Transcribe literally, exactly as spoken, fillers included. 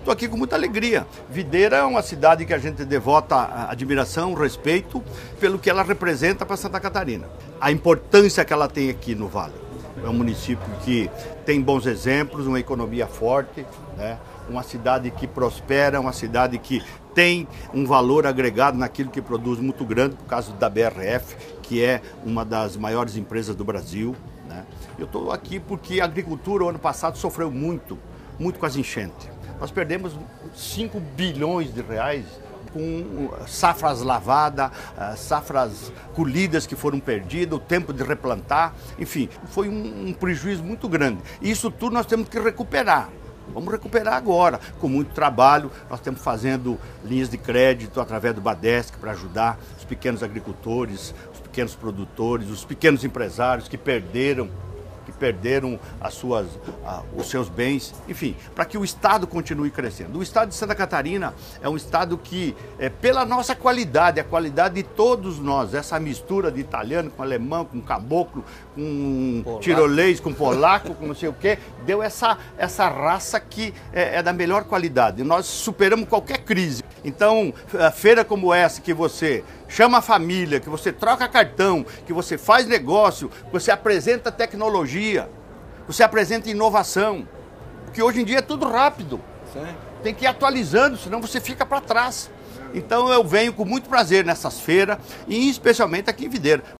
estou aqui com muita alegria. Videira é uma cidade que a gente devota admiração, respeito, pelo que ela representa para Santa Catarina. A importância que ela tem aqui no Vale. É um município que tem bons exemplos, uma economia forte, né? Uma cidade que prospera, uma cidade que tem um valor agregado naquilo que produz muito grande, por causa da B R F, que é uma das maiores empresas do Brasil, né? Eu estou aqui porque a agricultura, o ano passado, sofreu muito, muito com as enchentes. Nós perdemos cinco bilhões de reais com safras lavadas, safras colhidas que foram perdidas, o tempo de replantar, enfim, foi um, um prejuízo muito grande. E isso tudo nós temos que recuperar. Vamos recuperar agora, com muito trabalho. Nós estamos fazendo linhas de crédito através do Badesc para ajudar os pequenos agricultores, os pequenos produtores, os pequenos empresários que perderam que perderam as suas, ah, os seus bens, enfim, para que o Estado continue crescendo. O Estado de Santa Catarina é um Estado que, é, pela nossa qualidade, a qualidade de todos nós, essa mistura de italiano com alemão, com caboclo, com polaco, tirolês, com polaco, com não sei o quê, deu essa, essa raça que é, é da melhor qualidade. Nós superamos qualquer crise. Então, a feira como essa, que você chama a família, que você troca cartão, que você faz negócio, que você apresenta tecnologia, você apresenta inovação, porque hoje em dia é tudo rápido. Sim. Tem que ir atualizando, senão você fica para trás. Então eu venho com muito prazer nessas feiras, e especialmente aqui em Videira.